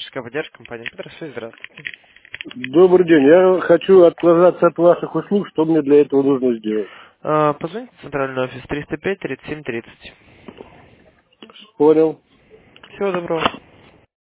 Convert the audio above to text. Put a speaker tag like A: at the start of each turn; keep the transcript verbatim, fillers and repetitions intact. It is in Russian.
A: техническая поддержка компании Петросвязь. Здравствуйте.
B: Добрый день. Я хочу отказаться от ваших услуг. Что мне для этого нужно сделать?
A: А, Позвоните в центральный офис триста пять тридцать семь тридцать.
B: Понял.
A: Всего доброго.